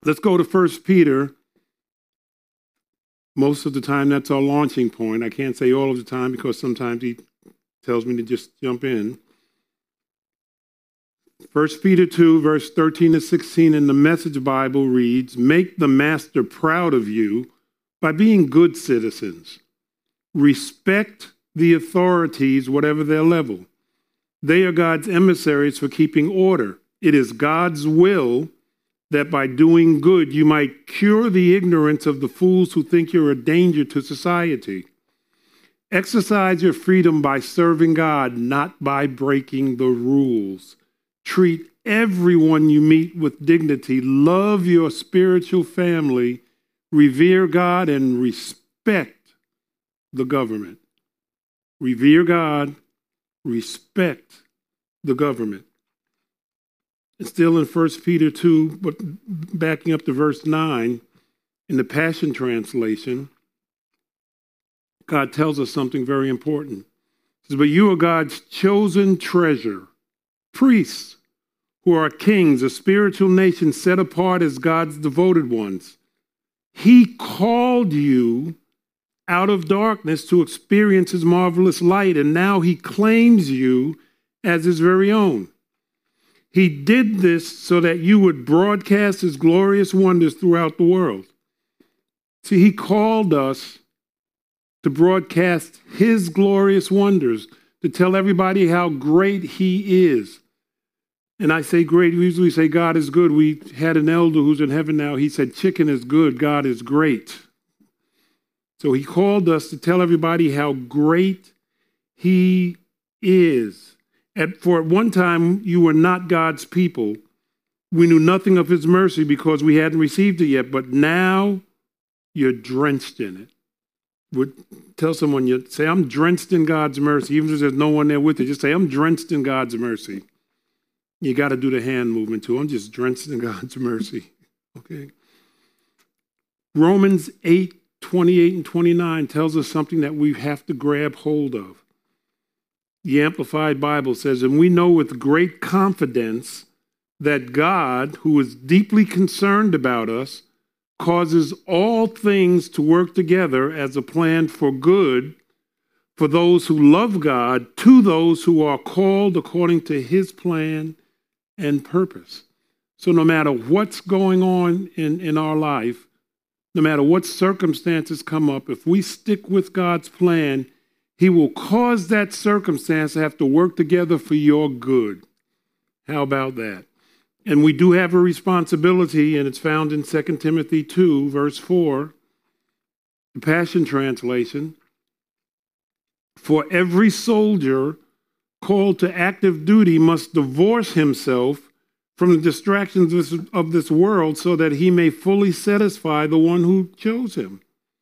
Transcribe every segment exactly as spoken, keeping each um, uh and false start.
Let's go to First Peter. Most of the time, that's our launching point. I can't say all of the time because sometimes he tells me to just jump in. First Peter two, verse thirteen to sixteen in the Message Bible reads, "Make the master proud of you by being good citizens. Respect the authorities, whatever their level. They are God's emissaries for keeping order. It is God's will that by doing good you might cure the ignorance of the fools who think you're a danger to society. Exercise your freedom by serving God, not by breaking the rules. Treat everyone you meet with dignity. Love your spiritual family. Revere God and respect the government." Revere God, respect the government. It's still in First Peter two, but backing up to verse nine, in the Passion Translation, God tells us something very important. He says, "But you are God's chosen treasure, priests who are kings, a spiritual nation set apart as God's devoted ones. He called you out of darkness to experience his marvelous light, and now he claims you as his very own. He did this so that you would broadcast his glorious wonders throughout the world." See, he called us to broadcast his glorious wonders, to tell everybody how great he is. And I say great, we usually say God is good. We had an elder who's in heaven now. He said chicken is good, God is great. So he called us to tell everybody how great he is. At, for at one time, you were not God's people. We knew nothing of his mercy because we hadn't received it yet. But now you're drenched in it. Would tell someone, you say, "I'm drenched in God's mercy." Even if there's no one there with you, just say, "I'm drenched in God's mercy." You got to do the hand movement too. I'm just drenched in God's mercy. Okay. Romans eight, twenty-eight and twenty-nine tells us something that we have to grab hold of. The Amplified Bible says, "And we know with great confidence that God, who is deeply concerned about us, causes all things to work together as a plan for good for those who love God, to those who are called according to his plan and purpose." So no matter what's going on in, in our life, no matter what circumstances come up, if we stick with God's plan, he will cause that circumstance to have to work together for your good. How about that? And we do have a responsibility, and it's found in Second Timothy two, verse four, the Passion Translation. "For every soldier called to active duty must divorce himself from the distractions of this, of this world so that he may fully satisfy the one who chose him."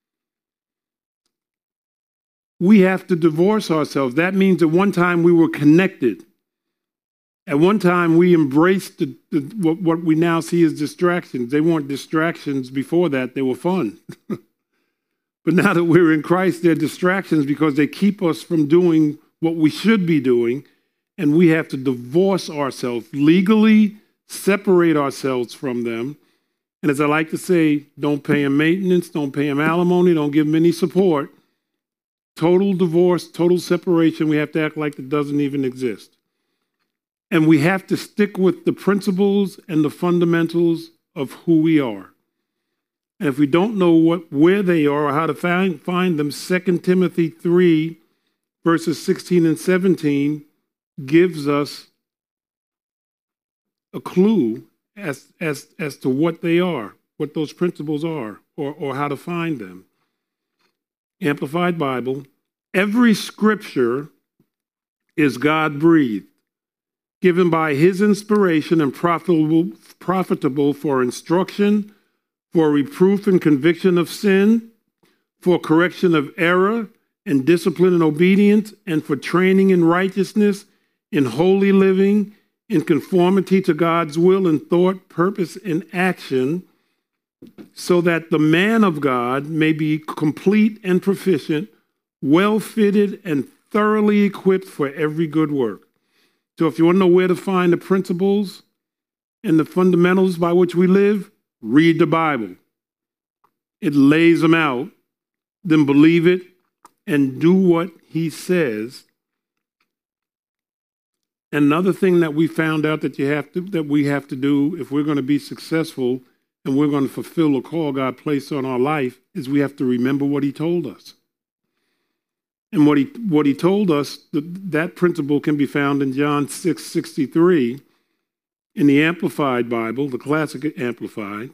We have to divorce ourselves. That means at one time we were connected. At one time we embraced the, the, what, what we now see as distractions. They weren't distractions before that. They were fun. But now that we're in Christ, they're distractions because they keep us from doing what we should be doing, and we have to divorce ourselves, legally separate ourselves from them. And as I like to say, don't pay them maintenance, don't pay them alimony, don't give them any support. Total divorce, total separation. We have to act like it doesn't even exist. And we have to stick with the principles and the fundamentals of who we are. And if we don't know what where they are or how to find, find them, Second Timothy three, verses sixteen and seventeen gives us a clue as, as, as to what they are, what those principles are, or, or how to find them. Amplified Bible, "Every scripture is God-breathed, given by his inspiration and profitable, profitable for instruction, for reproof and conviction of sin, for correction of error, and discipline and obedience, and for training in righteousness, in holy living, in conformity to God's will in thought, purpose, and action, so that the man of God may be complete and proficient, well-fitted and thoroughly equipped for every good work." So if you want to know where to find the principles and the fundamentals by which we live, read the Bible. It lays them out. Then believe it and do what he says. Another thing that we found out that you have to that we have to do if we're going to be successful and we're going to fulfill the call God placed on our life is we have to remember what he told us. And what he what he told us, that principle can be found in John six sixty-three in the Amplified Bible, the Classic Amplified,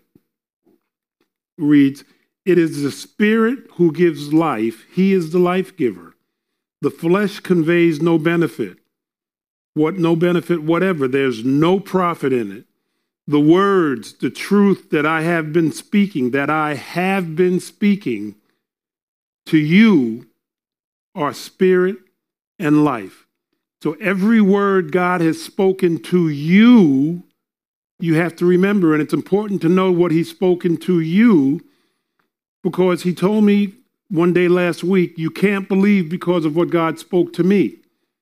reads, "It is the Spirit who gives life. He is the life giver. The flesh conveys no benefit. What no benefit whatever. There's no profit in it. The words, the truth that I have been speaking, that I have been speaking to you are spirit and life." So every word God has spoken to you, you have to remember. And it's important to know what he's spoken to you, because he told me one day last week, you can't believe because of what God spoke to me.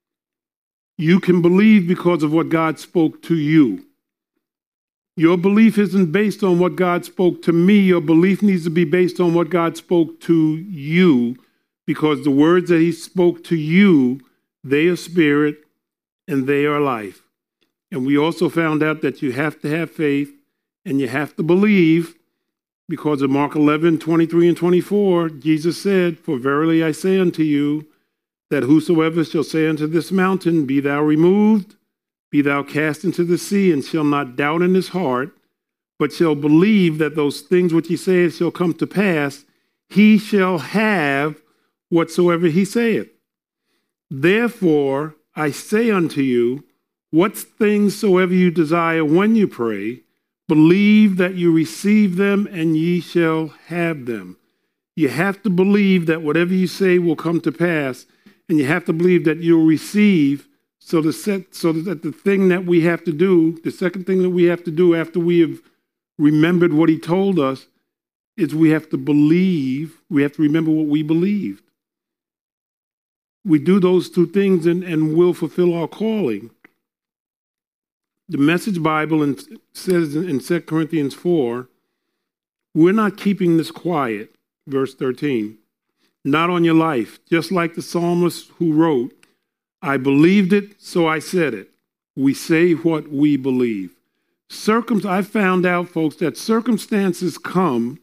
You can believe because of what God spoke to you. Your belief isn't based on what God spoke to me. Your belief needs to be based on what God spoke to you, because the words that he spoke to you, they are spirit and they are life. And we also found out that you have to have faith and you have to believe, because of Mark eleven, twenty-three and twenty-four, Jesus said, "For verily I say unto you, that whosoever shall say unto this mountain, Be thou removed, be thou cast into the sea, and shall not doubt in his heart, but shall believe that those things which he saith shall come to pass, he shall have whatsoever he saith. Therefore I say unto you, what things soever you desire when you pray, believe that you receive them, and ye shall have them." You have to believe that whatever you say will come to pass, and you have to believe that you'll receive. So, the set, so that the thing that we have to do, the second thing that we have to do after we have remembered what he told us, is we have to believe, we have to remember what we believed. We do those two things and, and we'll fulfill our calling. The Message Bible in, says in Second Corinthians four, we're not keeping this quiet, verse thirteen, not on your life, just like the psalmist who wrote, "I believed it, so I said it." We say what we believe. Circum- I found out, folks, that circumstances come.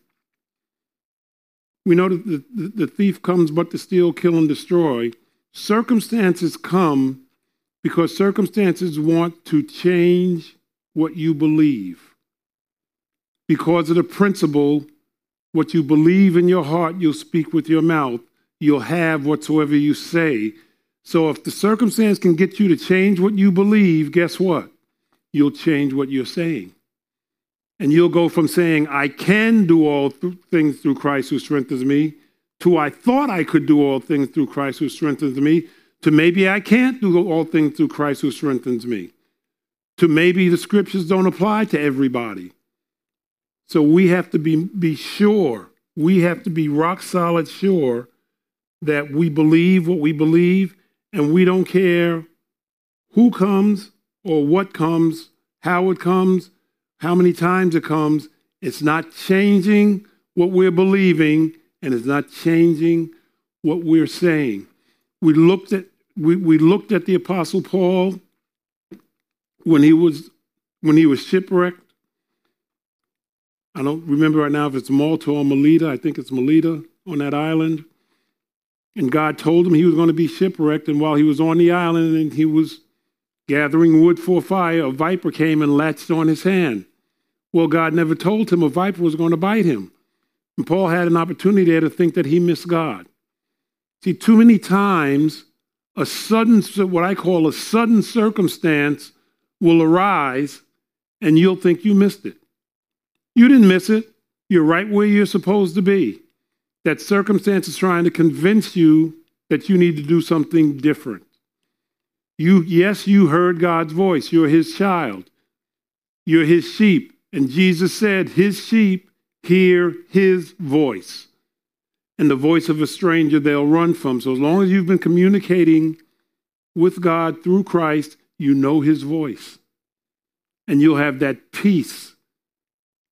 We know that the, the, the thief comes but to steal, kill, and destroy. Circumstances come because circumstances want to change what you believe. Because of the principle, what you believe in your heart, you'll speak with your mouth. You'll have whatsoever you say. So if the circumstance can get you to change what you believe, guess what? You'll change what you're saying. And you'll go from saying, "I can do all th- things through Christ who strengthens me," to "I thought I could do all things through Christ who strengthens me," to maybe "I can't do all things through Christ who strengthens me," to maybe the scriptures don't apply to everybody. So we have to be, be sure, we have to be rock solid sure that we believe what we believe, and we don't care who comes or what comes, how it comes, how many times it comes. It's not changing what we're believing, and it's not changing what we're saying. We looked at we, we looked at the Apostle Paul when he was when he was shipwrecked. I don't remember right now if it's Malta or Melita. I think it's Melita on that island. And God told him he was going to be shipwrecked. And while he was on the island and he was gathering wood for a fire, a viper came and latched on his hand. Well, God never told him a viper was going to bite him. And Paul had an opportunity there to think that he missed God. See, too many times, a sudden, what I call a sudden circumstance will arise and you'll think you missed it. You didn't miss it. You're right where you're supposed to be. That circumstance is trying to convince you that you need to do something different. You, yes, you heard God's voice. You're his child. You're his sheep. And Jesus said, his sheep hear his voice. And the voice of a stranger they'll run from. So as long as you've been communicating with God through Christ, you know his voice. And you'll have that peace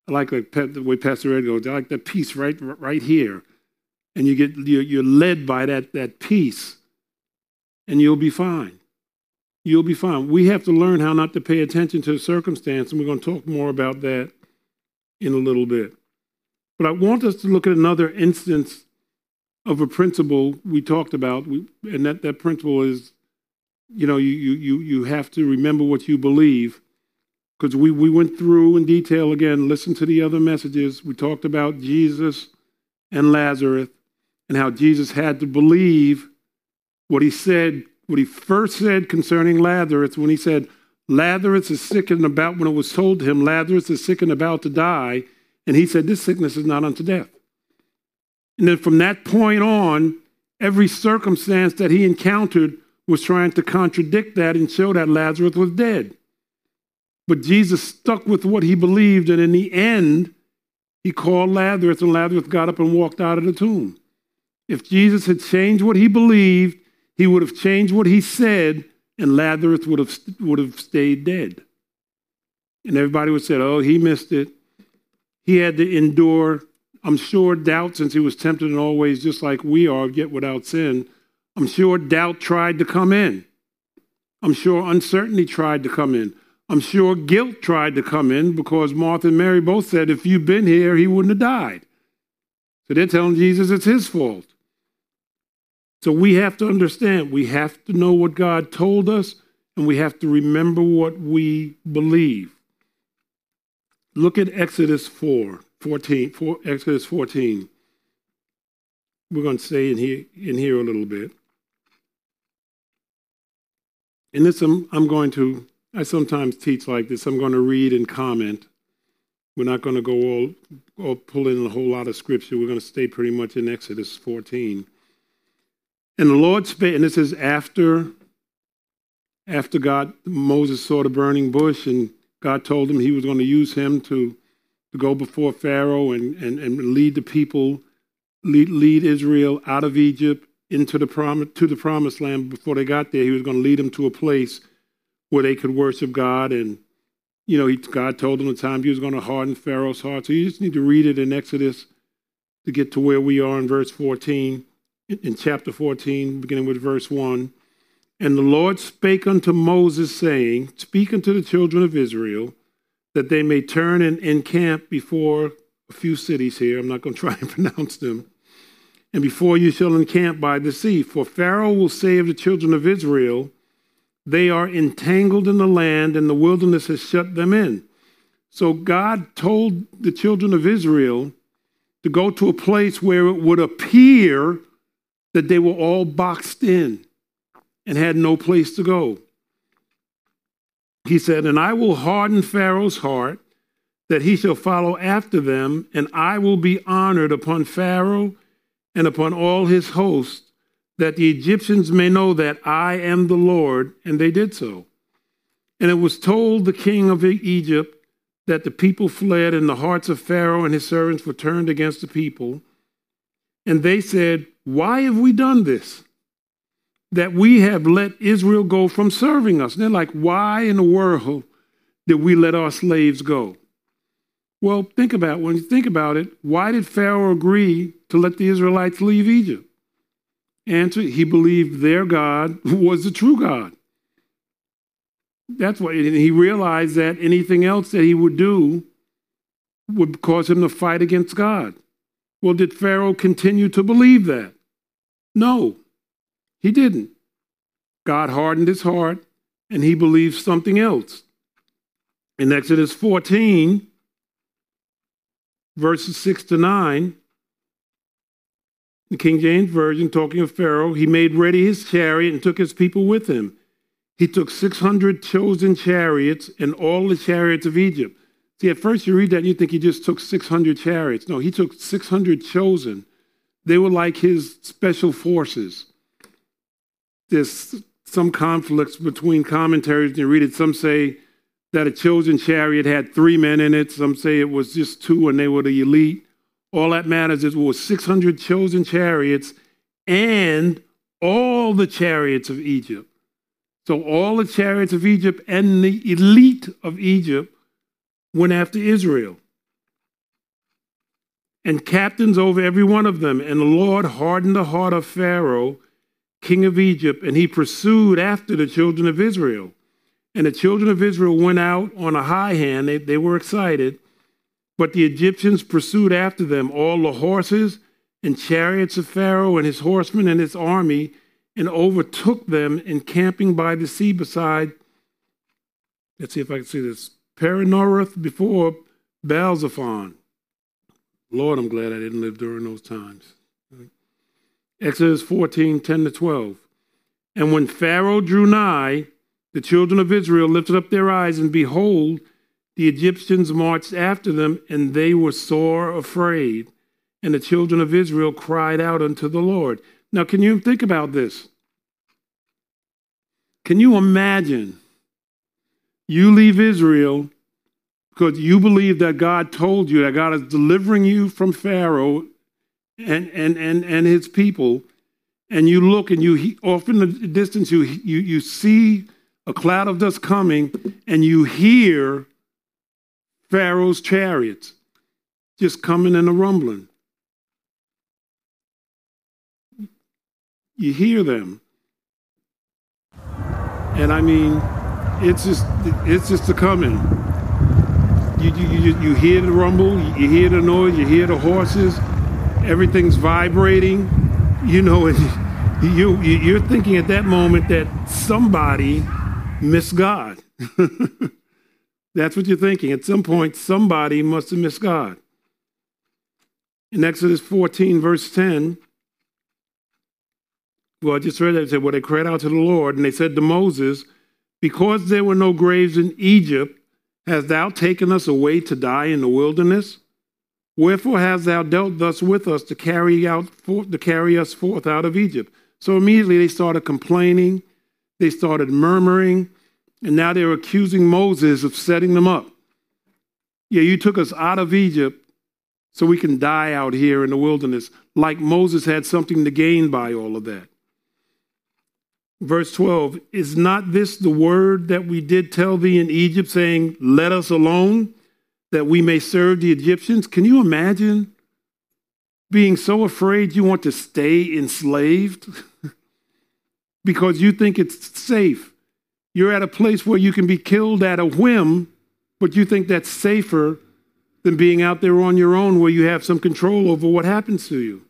I like the way Pastor Ed goes, I like that peace right, right here. And you get, you're, you're led by that, that peace, and you'll be fine. You'll be fine. We have to learn how not to pay attention to the circumstance, and we're going to talk more about that in a little bit. But I want us to look at another instance of a principle we talked about, and that, that principle is, you know, you, you, you have to remember what you believe, because we, we went through in detail again, listen to the other messages. We talked about Jesus and Lazarus and how Jesus had to believe what he said, what he first said concerning Lazarus when he said, Lazarus is sick and about, when it was told to him, Lazarus is sick and about to die. And he said, this sickness is not unto death. And then from that point on, every circumstance that he encountered was trying to contradict that and show that Lazarus was dead. But Jesus stuck with what he believed, and in the end, he called Lazarus, and Lazarus got up and walked out of the tomb. If Jesus had changed what he believed, he would have changed what he said, and Lazarus would have, would have stayed dead. And everybody would have said, oh, he missed it. He had to endure, I'm sure, doubt, since he was tempted in all ways just like we are, yet without sin. I'm sure doubt tried to come in. I'm sure uncertainty tried to come in. I'm sure guilt tried to come in, because Martha and Mary both said if you'd been here, he wouldn't have died. So they're telling Jesus it's his fault. So we have to understand, we have to know what God told us, and we have to remember what we believe. Look at Exodus four, fourteen, four, Exodus fourteen. We're going to stay in here, in here a little bit. And this, I'm, I'm going to, I sometimes teach like this. I'm going to read and comment. We're not going to go all, all pull in a whole lot of scripture. We're going to stay pretty much in Exodus fourteen. And the Lord spake, and this is after, after God, Moses saw the burning bush, and God told him he was going to use him to, to go before Pharaoh and, and, and lead the people, lead, lead Israel out of Egypt into the prom, to the promised land. Before they got there, he was going to lead them to a place where they could worship God. And, you know, he, God told them the time he was going to harden Pharaoh's heart. So you just need to read it in Exodus to get to where we are in verse fourteen. In chapter fourteen, beginning with verse one, and the Lord spake unto Moses, saying, speak unto the children of Israel, that they may turn and encamp before a few cities here. I'm not going to try and pronounce them. And before you shall encamp by the sea. For Pharaoh will say of the children of Israel, they are entangled in the land, and the wilderness has shut them in. So God told the children of Israel to go to a place where it would appear that they were all boxed in and had no place to go. He said, and I will harden Pharaoh's heart, that he shall follow after them, and I will be honored upon Pharaoh and upon all his hosts, that the Egyptians may know that I am the Lord. And they did so. And it was told the king of Egypt that the people fled, and the hearts of Pharaoh and his servants were turned against the people. And they said, why have we done this? That we have let Israel go from serving us. And they're like, why in the world did we let our slaves go? Well, think about it. When you think about it, why did Pharaoh agree to let the Israelites leave Egypt? Answer, he believed their God was the true God. That's why he realized that anything else that he would do would cause him to fight against God. Well, did Pharaoh continue to believe that? No, he didn't. God hardened his heart, and he believed something else. In Exodus fourteen, verses six to nine, the King James Version, talking of Pharaoh, he made ready his chariot and took his people with him. He took six hundred chosen chariots and all the chariots of Egypt. See, at first you read that and you think he just took six hundred chariots. No, he took six hundred chosen. They were like his special forces. There's some conflicts between commentaries when you read it. Some say that a chosen chariot had three men in it. Some say it was just two and they were the elite. All that matters is it was six hundred chosen chariots and all the chariots of Egypt. So all the chariots of Egypt and the elite of Egypt went after Israel. and captains over every one of them. And the Lord hardened the heart of Pharaoh, king of Egypt, and he pursued after the children of Israel. And the children of Israel went out on a high hand. They, they were excited. But the Egyptians pursued after them all the horses and chariots of Pharaoh and his horsemen and his army, and overtook them encamping by the sea beside, let's see if I can see this, Perinoreth before Baal-zephon. Lord, I'm glad I didn't live during those times. Exodus fourteen, ten to twelve. And when Pharaoh drew nigh, the children of Israel lifted up their eyes, and behold, the Egyptians marched after them, and they were sore afraid. And the children of Israel cried out unto the Lord. Now, can you think about this? Can you imagine you leave Israel because you believe that God told you that God is delivering you from Pharaoh and, and, and, and his people, and you look and you off in the distance, you, you, you see a cloud of dust coming, and you hear Pharaoh's chariots just coming and a rumbling. You hear them. And I mean, it's just it's just a coming. You, you, you, you hear the rumble, you hear the noise, you hear the horses, everything's vibrating, you know, and you, you, you're thinking at that moment that somebody missed God. That's what you're thinking. At some point, somebody must have missed God. In Exodus fourteen, verse ten, well, I just read that. It said, well, they cried out to the Lord, and they said to Moses, because there were no graves in Egypt, hast thou taken us away to die in the wilderness? Wherefore hast thou dealt thus with us to carry out forth, to carry us forth out of Egypt? So immediately they started complaining, they started murmuring, and now they're accusing Moses of setting them up. Yeah, you took us out of Egypt so we can die out here in the wilderness, like Moses had something to gain by all of that. Verse twelve, is not this the word that we did tell thee in Egypt, saying, let us alone, that we may serve the Egyptians? Can you imagine being so afraid you want to stay enslaved because you think it's safe? You're at a place where you can be killed at a whim, but you think that's safer than being out there on your own where you have some control over what happens to you.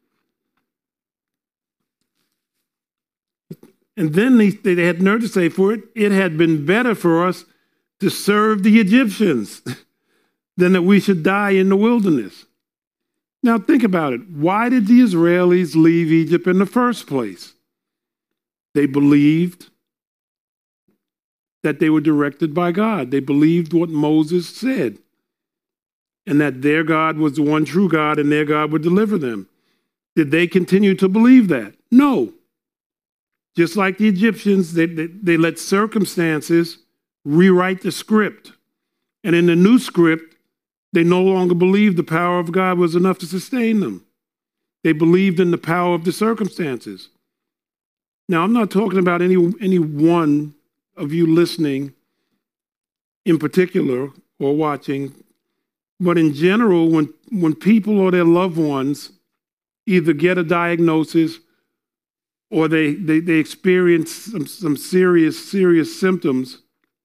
And then they, they had nerve to say, for it, it had been better for us to serve the Egyptians than that we should die in the wilderness. Now think about it. Why did the Israelis leave Egypt in the first place? They believed that they were directed by God. They believed what Moses said, and that their God was the one true God, and their God would deliver them. Did they continue to believe that? No. Just like the Egyptians, they, they, they let circumstances rewrite the script. And in the new script, they no longer believed the power of God was enough to sustain them. They believed in the power of the circumstances. Now, I'm not talking about any, any one of you listening in particular or watching, but in general, when, when people or their loved ones either get a diagnosis or they, they, they experience some, some serious, serious symptoms,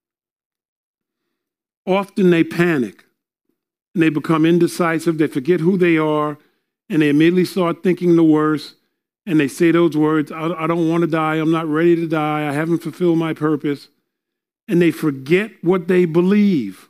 often they panic and they become indecisive. They forget who they are, and they immediately start thinking the worst, and they say those words, I, I don't want to die, I'm not ready to die, I haven't fulfilled my purpose, and they forget what they believe.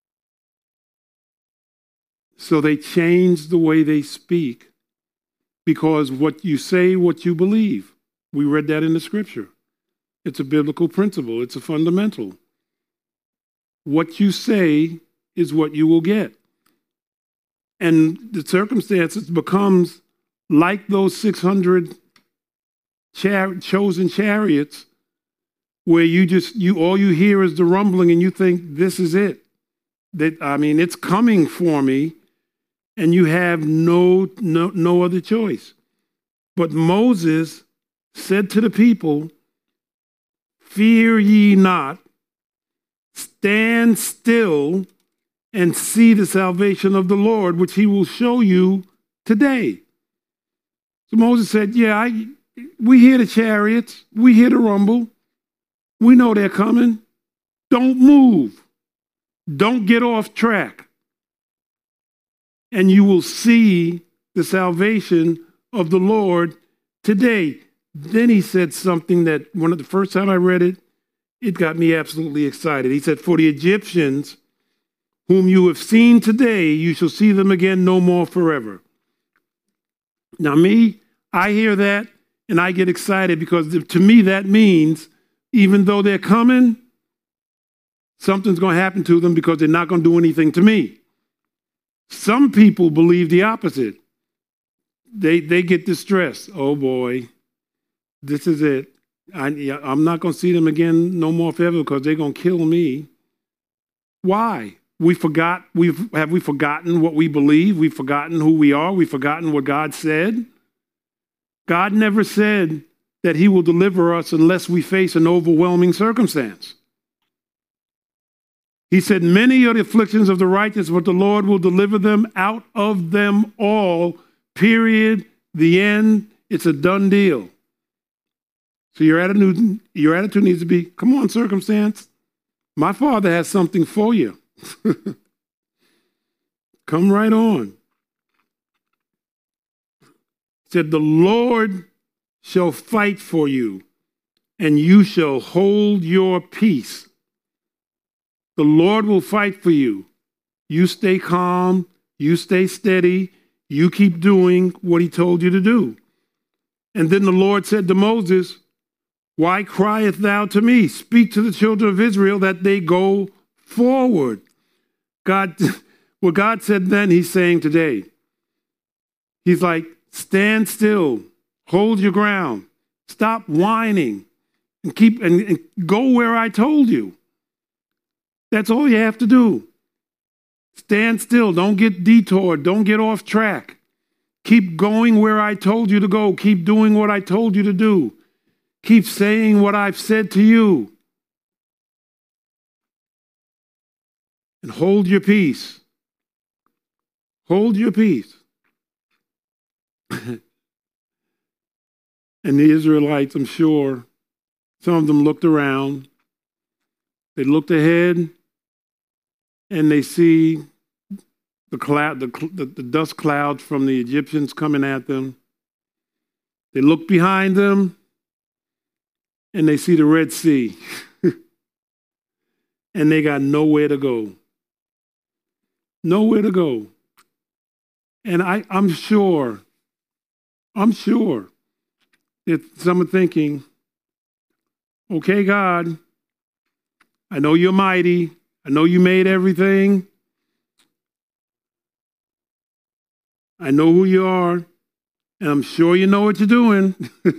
So they change the way they speak because what you say, what you believe. We read that in the scripture. It's a biblical principle. It's a fundamental. What you say is what you will get. And the circumstances becomes like those six hundred char- chosen chariots where you just, you all you hear is the rumbling and you think, this is it. That I mean, it's coming for me, and you have no, no, no other choice. But Moses said to the people, fear ye not, stand still and see the salvation of the Lord, which he will show you today. So Moses said, yeah, I, we hear the chariots. We hear the rumble. We know they're coming. Don't move. Don't get off track. And you will see the salvation of the Lord today. Then he said something that one of the first time I read it, it got me absolutely excited. He said, for the Egyptians whom you have seen today, you shall see them again no more forever. Now me, I hear that and I get excited because to me that means even though they're coming, something's going to happen to them because they're not going to do anything to me. Some people believe the opposite. They they get distressed. Oh boy, this is it. I, I'm not going to see them again no more forever because they're going to kill me. Why? We forgot. We've have we forgotten what we believe? We've forgotten who we are. We've forgotten what God said. God never said that he will deliver us unless we face an overwhelming circumstance. He said, many are the afflictions of the righteous, but the Lord will deliver them out of them all, period, the end. It's a done deal. So your attitude, your attitude needs to be, come on, circumstance. My Father has something for you. Come right on. He said, the Lord shall fight for you, and you shall hold your peace. The Lord will fight for you. You stay calm. You stay steady. You keep doing what he told you to do. And then the Lord said to Moses, why criest thou to me? Speak to the children of Israel that they go forward. God, what God said then, he's saying today. He's like, stand still. Hold your ground. Stop whining and keep and, and go where I told you. That's all you have to do. Stand still. Don't get detoured. Don't get off track. Keep going where I told you to go. Keep doing what I told you to do. Keep saying what I've said to you. And hold your peace. Hold your peace. And the Israelites, I'm sure, some of them looked around. They looked ahead, and they see the cloud, the, the, the dust clouds from the Egyptians coming at them. They look behind them, and they see the Red Sea. And they got nowhere to go. Nowhere to go. And I, I'm sure, I'm sure that some are thinking, okay, God, I know you're mighty. I know you made everything. I know who you are. And I'm sure you know what you're doing.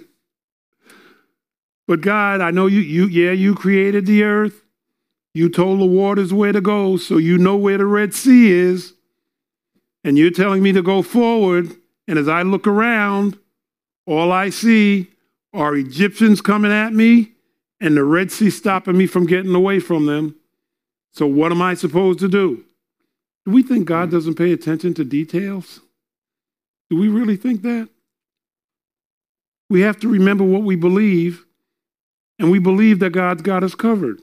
But God, I know you, you, yeah, you created the earth. You told the waters where to go, so you know where the Red Sea is. And you're telling me to go forward. And as I look around, all I see are Egyptians coming at me and the Red Sea stopping me from getting away from them. So what am I supposed to do? Do we think God doesn't pay attention to details? Do we really think that? We have to remember what we believe, and we believe that God's got us covered.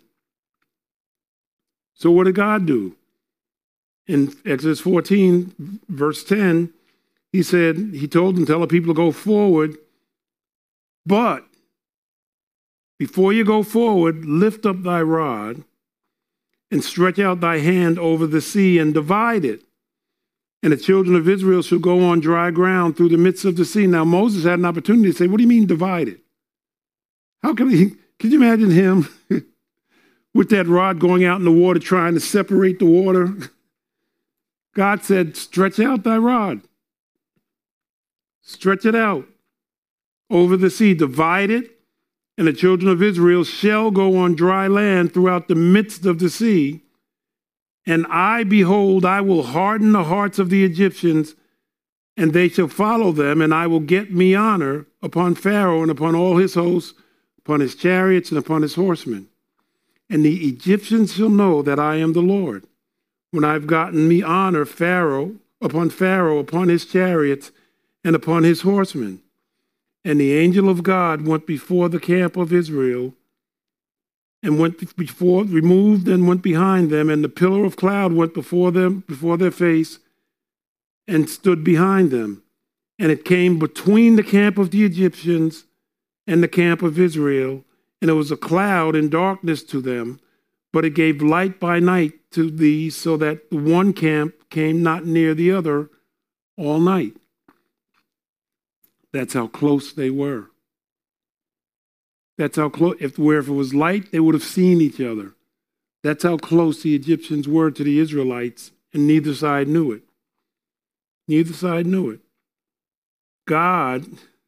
So what did God do? In Exodus fourteen, verse ten, he said, he told them, tell the people to go forward, but before you go forward, lift up thy rod and stretch out thy hand over the sea and divide it. And the children of Israel shall go on dry ground through the midst of the sea. Now, Moses had an opportunity to say, what do you mean divide it? How can he, can you imagine him with that rod going out in the water trying to separate the water? God said, stretch out thy rod. Stretch it out over the sea, divide it, and the children of Israel shall go on dry land throughout the midst of the sea. And I, behold, I will harden the hearts of the Egyptians, and they shall follow them, and I will get me honor upon Pharaoh and upon all his hosts, upon his chariots and upon his horsemen. And the Egyptians shall know that I am the Lord, when I've gotten me honor, Pharaoh, upon Pharaoh, upon his chariots, and upon his horsemen. And the angel of God went before the camp of Israel, and went before, removed and went behind them, and the pillar of cloud went before them, before their face, and stood behind them. And it came between the camp of the Egyptians and the camp of Israel, and it was a cloud and darkness to them, but it gave light by night to these, so that the one camp came not near the other all night. That's how close they were. That's how close, if, where if it was light, they would have seen each other. That's how close the Egyptians were to the Israelites, and neither side knew it. Neither side knew it. God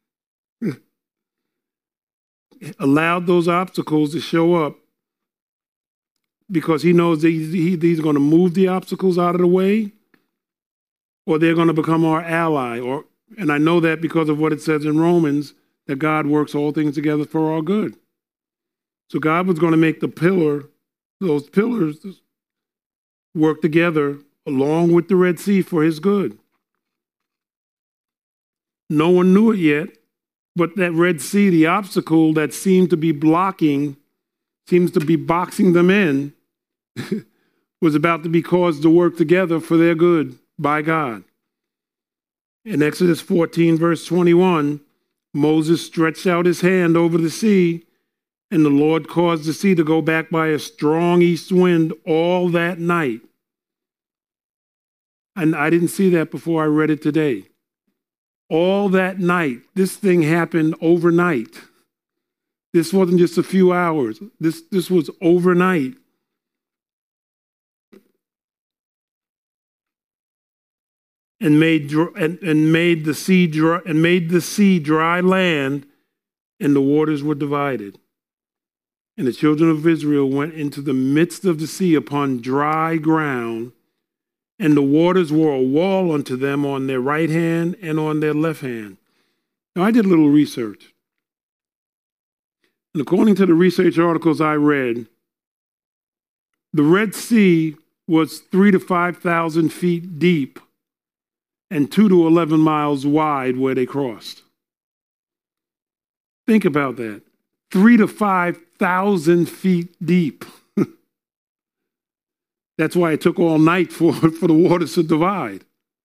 allowed those obstacles to show up because he knows that he's, he's going to move the obstacles out of the way, or they're going to become our ally. Or, and I know that because of what it says in Romans, that God works all things together for our good. So God was going to make the pillar, those pillars, work together along with the Red Sea for his good. No one knew it yet, but that Red Sea, the obstacle that seemed to be blocking, seems to be boxing them in, was about to be caused to work together for their good by God. In Exodus fourteen, verse twenty-one, Moses stretched out his hand over the sea, and the Lord caused the sea to go back by a strong east wind all that night. And I didn't see that before I read it today. All that night, this thing happened overnight. This wasn't just a few hours. This, this was overnight. And made and, and made the sea dry, and made the sea dry land, and the waters were divided. And the children of Israel went into the midst of the sea upon dry ground, and the waters were a wall unto them on their right hand and on their left hand. Now, I did a little research. And according to the research articles I read, the Red Sea was three to five thousand feet deep and two to eleven miles wide where they crossed. Think about that. Three to five thousand feet deep. That's why it took all night for, for the waters to divide.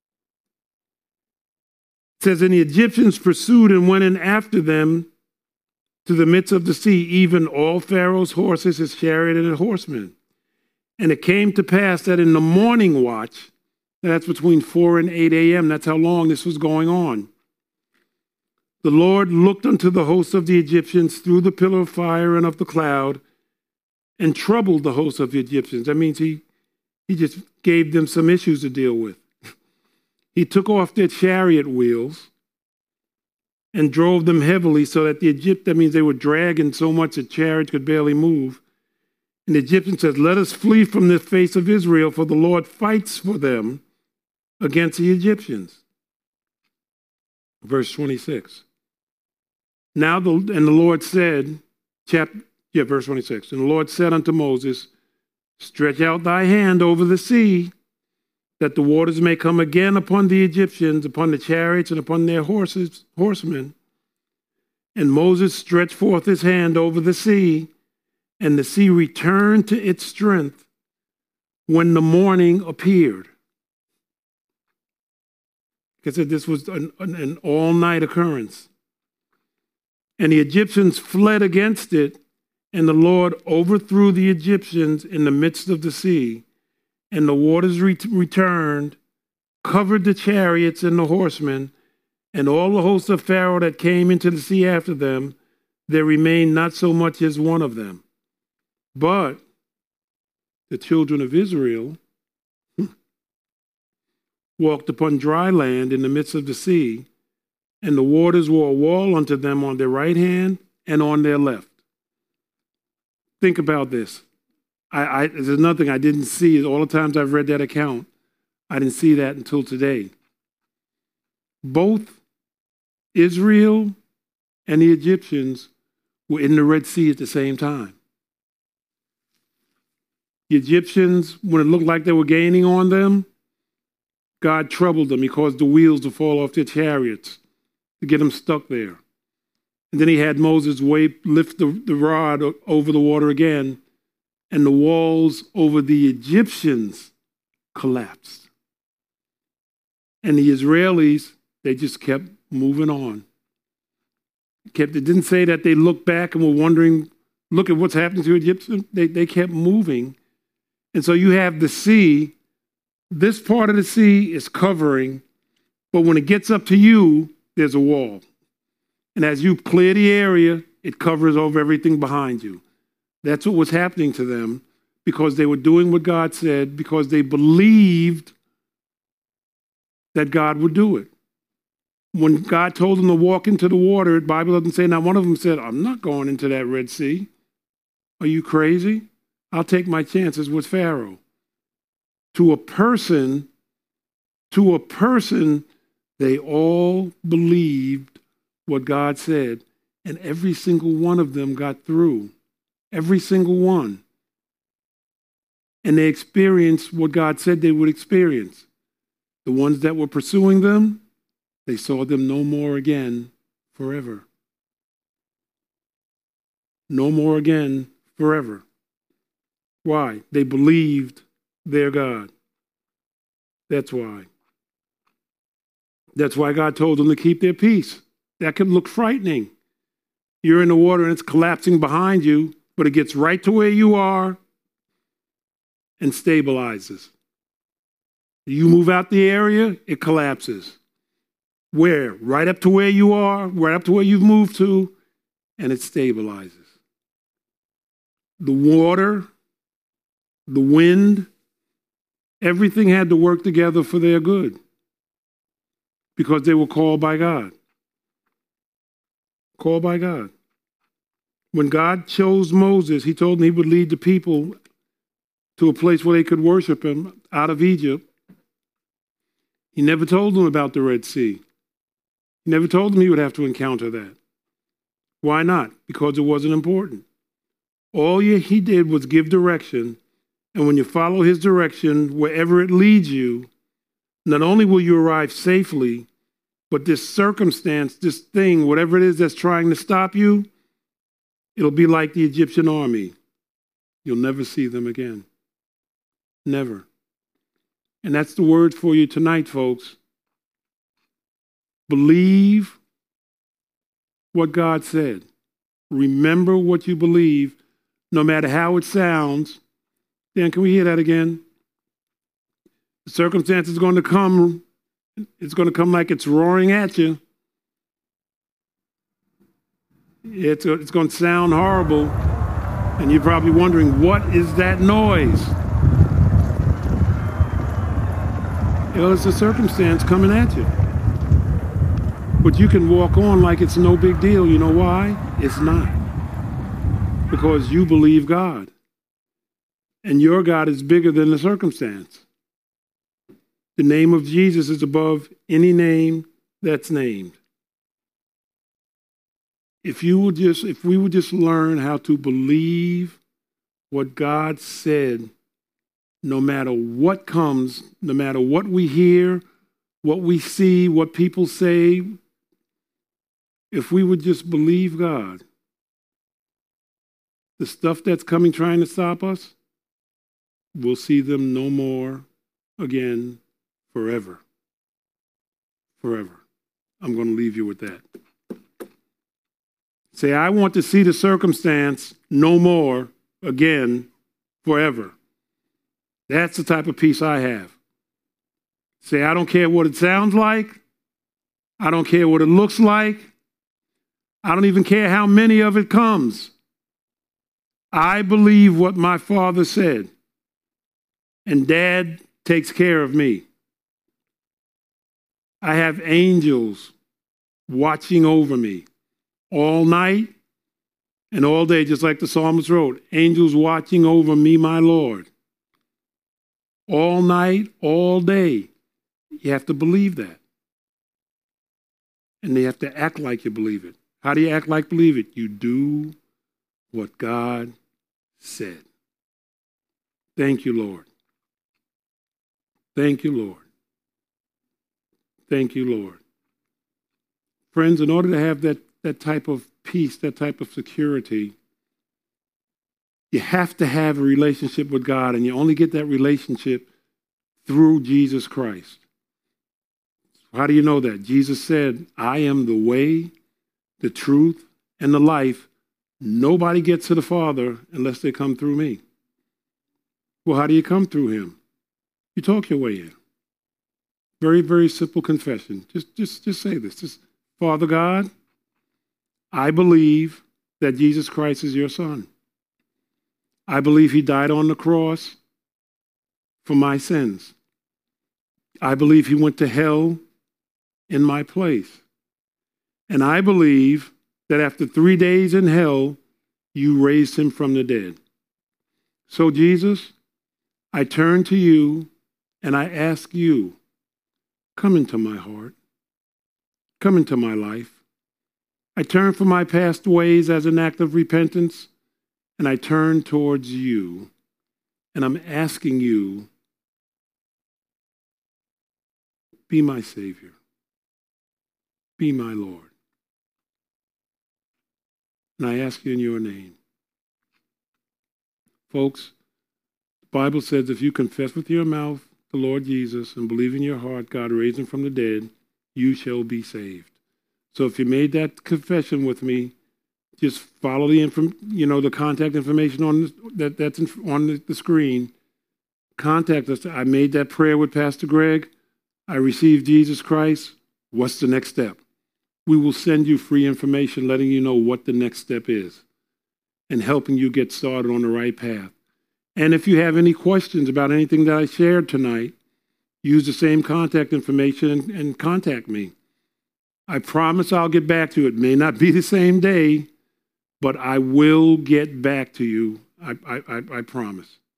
It says, and the Egyptians pursued and went in after them to the midst of the sea, even all Pharaoh's horses, his chariot, and his horsemen. And it came to pass that in the morning watch, that's between four and eight a.m., that's how long this was going on, the Lord looked unto the host of the Egyptians through the pillar of fire and of the cloud, and troubled the host of the Egyptians. That means he He just gave them some issues to deal with. He took off their chariot wheels and drove them heavily so that the Egypt, that means they were dragging so much that chariots could barely move. And the Egyptian says, let us flee from the face of Israel, for the Lord fights for them against the Egyptians. Verse twenty-six. Now, the, and the Lord said, chap, yeah, verse twenty-six, and the Lord said unto Moses, stretch out thy hand over the sea, that the waters may come again upon the Egyptians, upon the chariots, and upon their horses, horsemen. And Moses stretched forth his hand over the sea, and the sea returned to its strength when the morning appeared. Because this was an, an all-night occurrence. And the Egyptians fled against it, and the Lord overthrew the Egyptians in the midst of the sea, and the waters re- returned, covered the chariots and the horsemen, and all the hosts of Pharaoh that came into the sea after them. There remained not so much as one of them. But the children of Israel walked upon dry land in the midst of the sea, and the waters were a wall unto them on their right hand and on their left. Think about this. I, I, there's nothing I didn't see. All the times I've read that account, I didn't see that until today. Both Israel and the Egyptians were in the Red Sea at the same time. The Egyptians, when it looked like they were gaining on them, God troubled them. He caused the wheels to fall off their chariots to get them stuck there. And then he had Moses wave, lift the, the rod over the water again, and the walls over the Egyptians collapsed. And the Israelis, they just kept moving on. Kept, it didn't say that they looked back and were wondering, look at what's happening to Egyptians. They, they kept moving. And so you have the sea. This part of the sea is covering, but when it gets up to you, there's a wall. And as you clear the area, it covers over everything behind you. That's what was happening to them because they were doing what God said, because they believed that God would do it. When God told them to walk into the water, the Bible doesn't say, not one of them said, I'm not going into that Red Sea. Are you crazy? I'll take my chances with Pharaoh. To a person, to a person, they all believed what God said, and every single one of them got through. Every single one. And they experienced what God said they would experience. The ones that were pursuing them, they saw them no more again forever. No more again forever. Why? They believed their God. That's why. That's why God told them to keep their peace. That could look frightening. You're in the water and it's collapsing behind you, but it gets right to where you are and stabilizes. You move out the area, it collapses. Where? Right up to where you are, right up to where you've moved to, and it stabilizes. The water, the wind, everything had to work together for their good because they were called by God. Called by God. When God chose Moses, he told him he would lead the people to a place where they could worship him out of Egypt. He never told them about the Red Sea. He never told them he would have to encounter that. Why not? Because it wasn't important. All he did was give direction, and when you follow his direction, wherever it leads you, not only will you arrive safely, but this circumstance, this thing, whatever it is that's trying to stop you, it'll be like the Egyptian army. You'll never see them again. Never. And that's the word for you tonight, folks. Believe what God said. Remember what you believe, no matter how it sounds. Dan, can we hear that again? The circumstance is going to come. It's going to come like it's roaring at you. It's, it's going to sound horrible. And you're probably wondering, what is that noise? Well, it's a circumstance coming at you. But you can walk on like it's no big deal. You know why? It's not. Because you believe God. And your God is bigger than the circumstance. The name of Jesus is above any name that's named. If you would just, if we would just learn how to believe what God said, no matter what comes, no matter what we hear, what we see, what people say, if we would just believe God, the stuff that's coming trying to stop us, we'll see them no more again forever. Forever. I'm going to leave you with that. Say, I want to see the circumstance no more again forever. That's the type of peace I have. Say, I don't care what it sounds like. I don't care what it looks like. I don't even care how many of it comes. I believe what my father said. And Dad takes care of me. I have angels watching over me all night and all day, just like the psalmist wrote, angels watching over me, my Lord. All night, all day. You have to believe that. And you have to act like you believe it. How do you act like believe it? You do what God said. Thank you, Lord. Thank you, Lord. Thank you, Lord. Friends, in order to have that, that type of peace, that type of security, you have to have a relationship with God, and you only get that relationship through Jesus Christ. How do you know that? Jesus said, I am the way, the truth, and the life. Nobody gets to the Father unless they come through me. Well, how do you come through him? You talk your way in. Very, very simple confession. Just, just, just say this. Just, Father God, I believe that Jesus Christ is your Son. I believe he died on the cross for my sins. I believe he went to hell in my place. And I believe that after three days in hell, you raised him from the dead. So, Jesus, I turn to you and I ask you, come into my heart. Come into my life. I turn from my past ways as an act of repentance, and I turn towards you, and I'm asking you, be my Savior. Be my Lord. And I ask you in your name. Folks, the Bible says if you confess with your mouth the Lord Jesus and believe in your heart God raised him from the dead, you shall be saved. So if you made that confession with me, just follow the inform, you know, the contact information on the, that that's in, on the, the screen. Contact us. I made that prayer with Pastor Greg. I received Jesus Christ. What's the next step? We will send you free information letting you know what the next step is and helping you get started on the right path. And if you have any questions about anything that I shared tonight, use the same contact information and, and contact me. I promise I'll get back to you. It may not be the same day, but I will get back to you. I, I, I, I promise.